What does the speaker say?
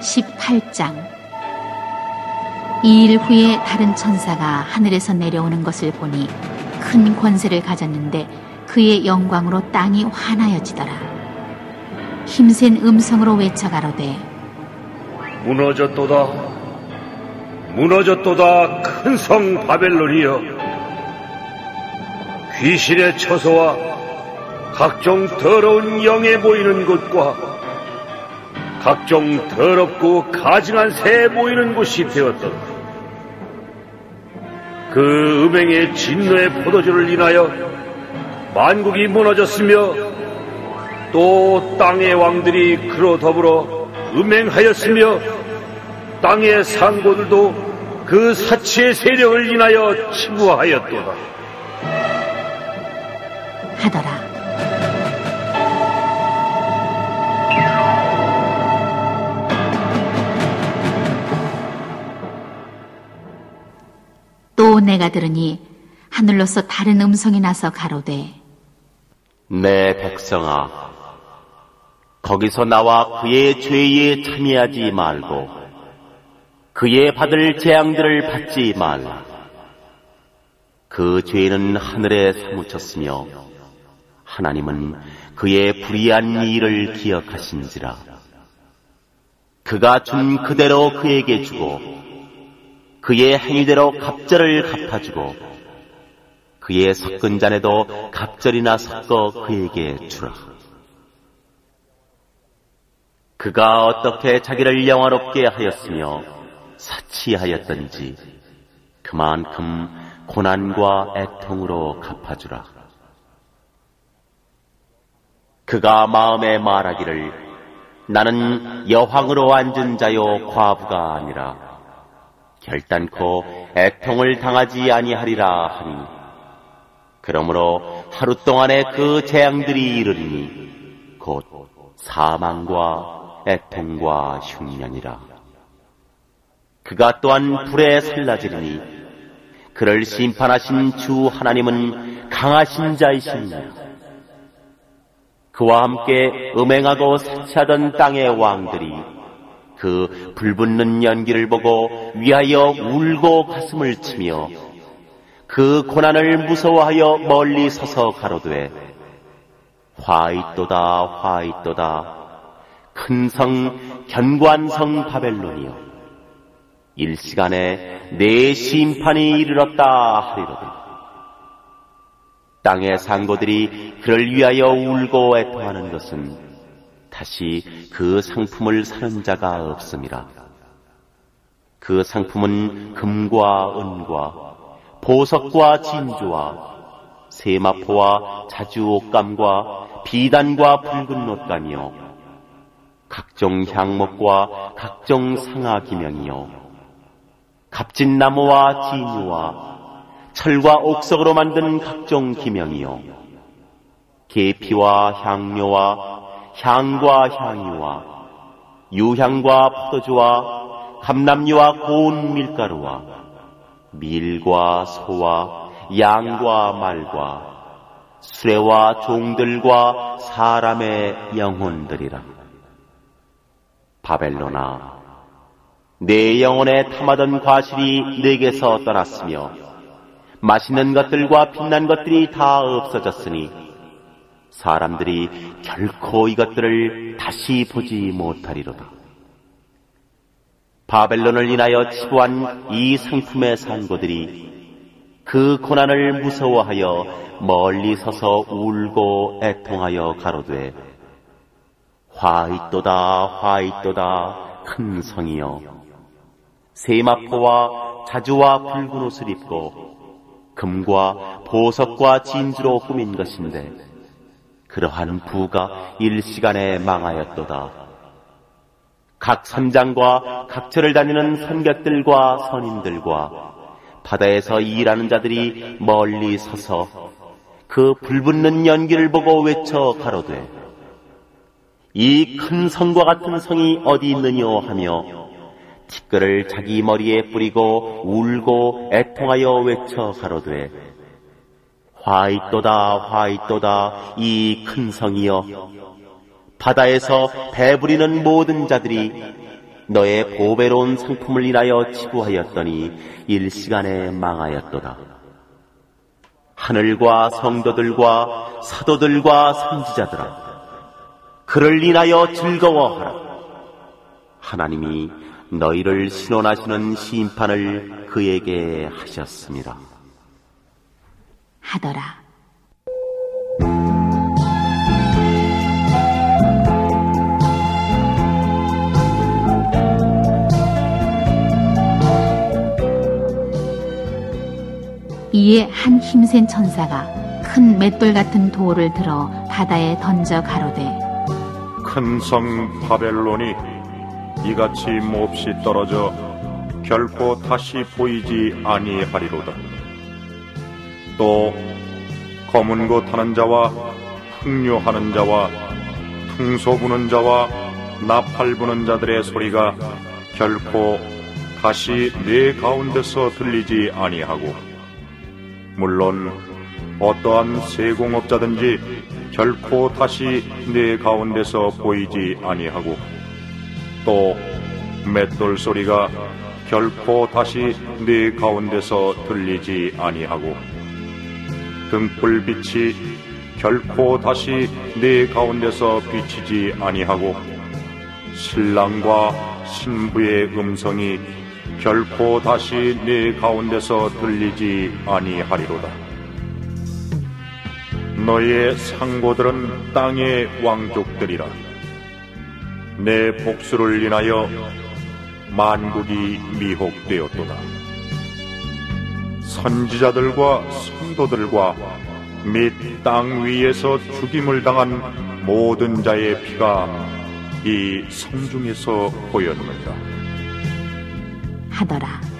18장. 이 일 후에 다른 천사가 하늘에서 내려오는 것을 보니 큰 권세를 가졌는데 그의 영광으로 땅이 환하여지더라. 힘센 음성으로 외쳐 가로되 무너졌도다, 무너졌도다, 큰 성 바벨론이여. 귀신의 처소와 각종 더러운 영에 모이는 곳과 각종 더럽고 가증한 새 모이는 곳이 되었도다. 그 음행의 진노의 포도주를 인하여 만국이 무너졌으며 또 땅의 왕들이 그로 더불어 음행하였으며 땅의 상고들도 그 사치의 세력을 인하여 침구하였도다 하더라. 또 내가 들으니 하늘로서 다른 음성이 나서 가로되 내 백성아, 거기서 나와 그의 죄에 참여하지 말고 그의 받을 재앙들을 받지 말라. 그 죄는 하늘에 사무쳤으며 하나님은 그의 불의한 일을 기억하신지라. 그가 준 그대로 그에게 주고 그의 행위대로 갑절을 갚아주고 그의 섞은 잔에도 갑절이나 섞어 그에게 주라. 그가 어떻게 자기를 영화롭게 하였으며 사치하였던지 그만큼 고난과 애통으로 갚아주라. 그가 마음에 말하기를 나는 여황으로 앉은 자요 과부가 아니라 결단코 애통을 당하지 아니하리라 하니, 그러므로 하루 동안에 그 재앙들이 이르리니 곧 사망과 애통과 흉년이라. 그가 또한 불에 살라지리니 그를 심판하신 주 하나님은 강하신 자이시니라. 그와 함께 음행하고 사치하던 땅의 왕들이 그 불붙는 연기를 보고 위하여 울고 가슴을 치며 그 고난을 무서워하여 멀리 서서 가로되 화 있도다, 화 있도다, 큰 성, 견고한 성 바벨론이여, 일시간에 내 심판이 이르렀다 하리로되. 땅의 상고들이 그를 위하여 울고 애통하는 것은 다시 그 상품을 사는 자가 없음이라. 그 상품은 금과 은과 보석과 진주와 세마포와 자주옷감과 비단과 붉은 옷감이요 각종 향목과 각종 상아기명이요 값진 나무와 진유와 철과 옥석으로 만든 각종 기명이요 계피와 향료와 향과 향유와 유향과 포도주와 감람유와 고운 밀가루와 밀과 소와 양과 말과 수레와 종들과 사람의 영혼들이라. 바벨론아, 내 영혼에 탐하던 과실이 내게서 떠났으며 맛있는 것들과 빛난 것들이 다 없어졌으니 사람들이 결코 이것들을 다시 보지 못하리로다. 바벨론을 인하여 치부한 이 상품의 상고들이 그 고난을 무서워하여 멀리 서서 울고 애통하여 가로되 화 있도다, 화 있도다, 큰 성이여, 세마포와 자주와 붉은 옷을 입고 금과 보석과 진주로 꾸민 것인데 그러한 부가 일시간에 망하였도다. 각 선장과 각처를 다니는 선객들과 선인들과 바다에서 일하는 자들이 멀리 서서 그 불붙는 연기를 보고 외쳐 가로되 이 큰 성과 같은 성이 어디 있느뇨 하며 티끌을 자기 머리에 뿌리고 울고 애통하여 외쳐 가로되 화 있도다, 화 있도다, 이 큰 성이여, 바다에서 배부리는 모든 자들이 너의 보배로운 상품을 인하여 치부하였더니 일시간에 망하였도다. 하늘과 성도들과 사도들과 선지자들아, 그를 인하여 즐거워하라. 하나님이 너희를 신원하시는 심판을 그에게 하셨습니다. 하더라. 이에 한 힘센 천사가 큰 맷돌 같은 돌을 들어 바다에 던져 가로되, 큰 성 바벨론이 이같이 몹시 떨어져 결코 다시 보이지 아니하리로다. 또 검은 고 타는 자와 풍류하는 자와 퉁소 부는 자와 나팔 부는 자들의 소리가 결코 다시 내 가운데서 들리지 아니하고, 물론 어떠한 세공업자든지 결코 다시 내 가운데서 보이지 아니하고, 또 맷돌 소리가 결코 다시 내 가운데서 들리지 아니하고, 등불빛이 결코 다시 내 가운데서 비치지 아니하고, 신랑과 신부의 음성이 결코 다시 내 가운데서 들리지 아니하리로다. 너의 상고들은 땅의 왕족들이라. 내 복수를 인하여 만국이 미혹되었도다. 선지자들과 성도들과 및 땅 위에서 죽임을 당한 모든 자의 피가 이 성중에서 보였느니라. 하더라.